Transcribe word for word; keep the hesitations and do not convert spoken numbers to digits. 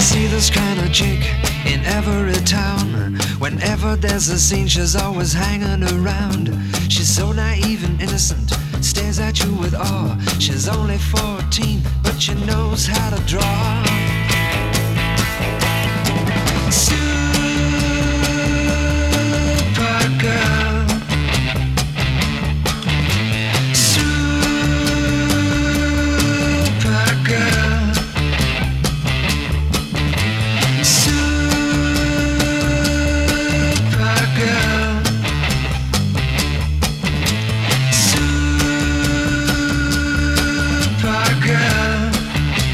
see this kind of chick in every town. Whenever there's a scene, she's always hanging around. She's so naive and innocent, stares at you with awe. She's only fourteen, but she knows how to draw. Soon